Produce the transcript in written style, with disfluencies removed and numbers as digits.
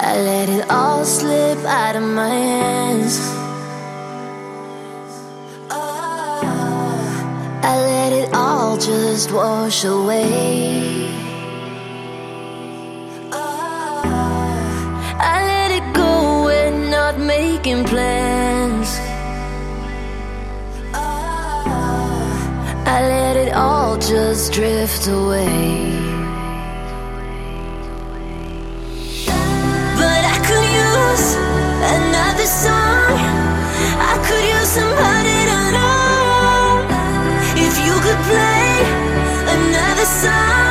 I let it all slip out of my hands. I let it all just wash away. I let it go, we're not making plans. I let it all just drift away. But I could use another song. I could use somebody to know. If you could play another song.